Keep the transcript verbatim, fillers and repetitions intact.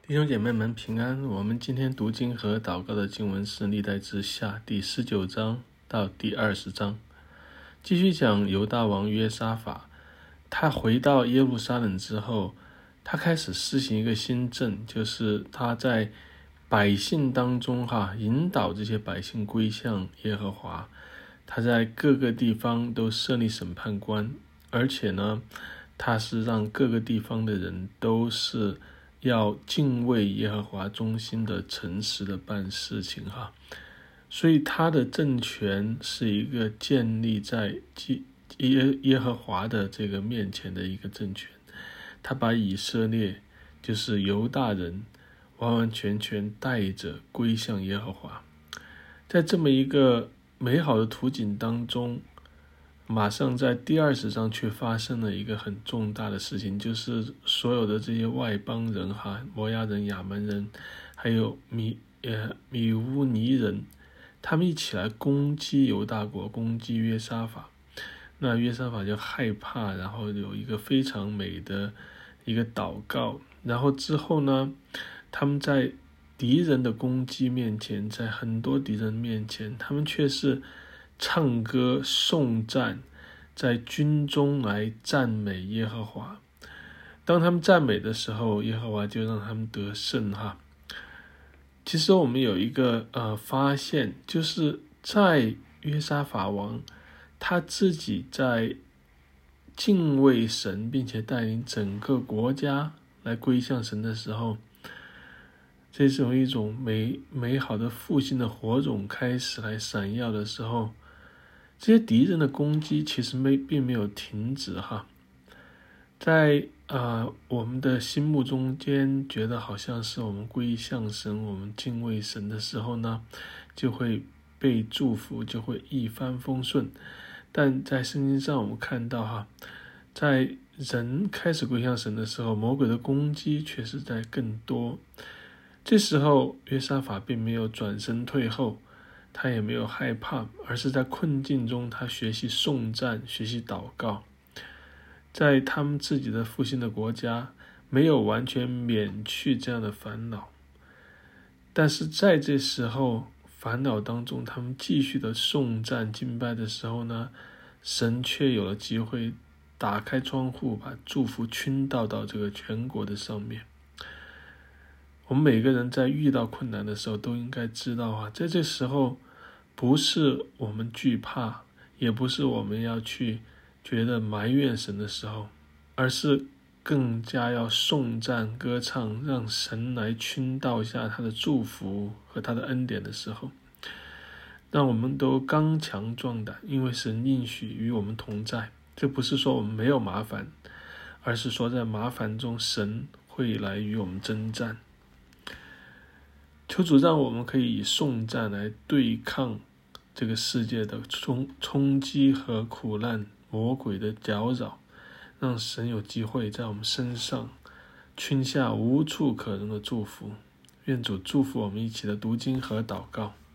弟兄姐妹们平安。我们今天读经和祷告的经文是历代志下第十九章到第二十章，继续讲犹大王约沙法。他回到耶路撒冷之后，他开始施行一个新政，就是他在百姓当中哈引导这些百姓归向耶和华。他在各个地方都设立审判官，而且呢他是让各个地方的人都是要敬畏耶和华，忠心的诚实的办事情哈。所以他的政权是一个建立在耶耶和华的这个面前的一个政权。他把以色列就是犹大人完完全全带着归向耶和华。在这么一个美好的图景当中，马上在第二十章却发生了一个很重大的事情，就是所有的这些外邦人哈，摩押人、亚门人还有米呃米乌尼人，他们一起来攻击犹大国，攻击约沙法。那约沙法就害怕，然后有一个非常美的一个祷告，然后之后呢他们在敌人的攻击面前，在很多敌人面前，他们却是唱歌颂赞，在军中来赞美耶和华。当他们赞美的时候，耶和华就让他们得胜哈。其实我们有一个呃发现，就是在约沙法王他自己在敬畏神，并且带领整个国家来归向神的时候，这种一种美美好的复兴的火种开始来闪耀的时候，这些敌人的攻击其实没并没有停止哈。在呃我们的心目中间觉得好像是我们归向神，我们敬畏神的时候呢，就会被祝福，就会一帆风顺。但在圣经上我们看到哈，在人开始归向神的时候，魔鬼的攻击却是在更多。这时候约沙法并没有转身退后，他也没有害怕，而是在困境中他学习颂赞，学习祷告。在他们自己的复兴的国家没有完全免去这样的烦恼，但是在这时候烦恼当中，他们继续的颂赞敬拜的时候呢，神却有了机会打开窗户，把祝福倾倒到这个全国的上面。我们每个人在遇到困难的时候都应该知道啊，在这时候不是我们惧怕，也不是我们要去觉得埋怨神的时候，而是更加要颂赞歌唱，让神来倾倒下他的祝福和他的恩典的时候，让我们都刚强壮胆，因为神应许与我们同在。这不是说我们没有麻烦，而是说在麻烦中神会来与我们征战。求主让我们可以以颂赞来对抗这个世界的冲冲击和苦难，魔鬼的搅扰，让神有机会在我们身上倾下无处可容的祝福。愿主祝福我们一起的读经和祷告。